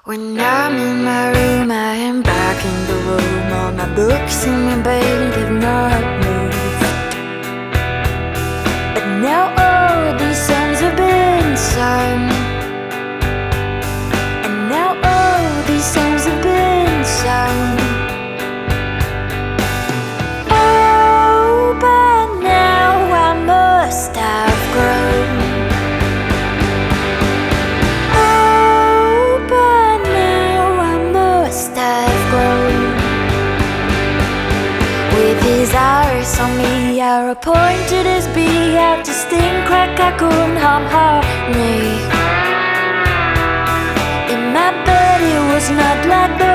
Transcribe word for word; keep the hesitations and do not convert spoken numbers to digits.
When I'm in my room, I am back in the room. All my books in my bed, they've not moved. But now all these songs have been sung, and now all these songs have been sung. Oh, but now I must have grown. With his eyes on me, I appointed as be out to sting crack I couldn't harm harmony. In my bed it was not like the